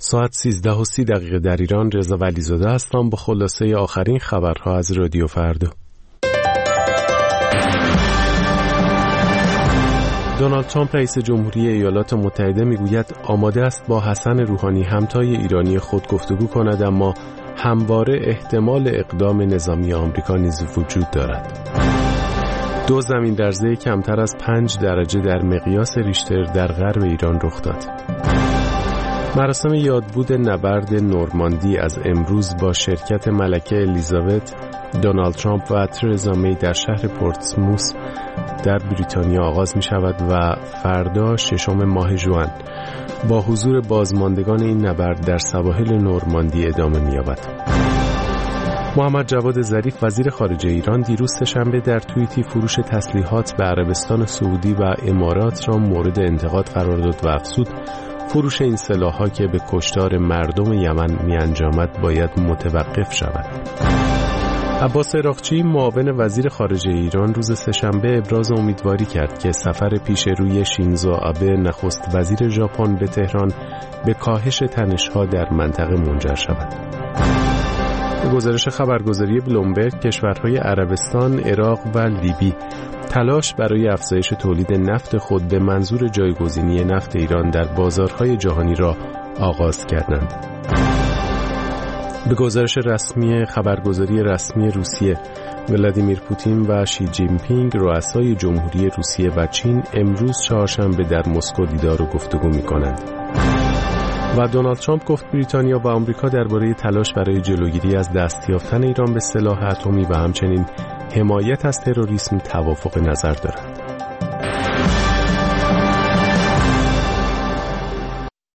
ساعت 13:30 در ایران. رضا ولیزاده هستم با خلاصه آخرین خبرها از رادیو فردا. دونالد ترامپ رئیس جمهوری ایالات متحده میگوید آماده است با حسن روحانی همتای ایرانی خود گفتگو کند، اما همواره احتمال اقدام نظامی آمریکا نیز وجود دارد. 2 زمین‌لرزه کمتر از 5 درجه در مقیاس ریشتر در غرب ایران رخ داد. مراسم یادبود نبرد نورماندی از امروز با شرکت ملکه الیزابت، دونالد ترامپ و ترزا می در شهر پورتسموث در بریتانیا آغاز می شود و فردا 6 ماه ژوئن با حضور بازماندگان این نبرد در سواحل نورماندی ادامه می یابد. محمد جواد ظریف وزیر خارجه ایران دیروز سه‌شنبه در توییتی فروش تسلیحات به عربستان سعودی و امارات را مورد انتقاد قرار داد و افزود فروش این سلاح‌ها که به کشتار مردم یمن می‌انجامد باید متوقف شود. عباس عراقچی معاون وزیر خارجه ایران روز سه‌شنبه ابراز امیدواری کرد که سفر پیش روی شینزو آبه نخست وزیر ژاپن به تهران به کاهش تنش‌ها در منطقه منجر شود. به گزارش خبرگزاری بلومبرگ، کشورهای عربستان، عراق و لیبی تلاش برای افزایش تولید نفت خود به منظور جایگزینی نفت ایران در بازارهای جهانی را آغاز کردند. به گزارش رسمی خبرگزاری رسمی روسیه، ولادیمیر پوتین و شی جین پینگ رؤسای جمهوری روسیه و چین امروز چهارشنبه در مسکو دیدار و گفتگو می‌کنند. و دونالد ترامپ گفت بریتانیا و آمریکا درباره تلاش برای جلوگیری از دست یافتن ایران به سلاح اتمی و همچنین حمایت از تروریسم توافق نظر دارند.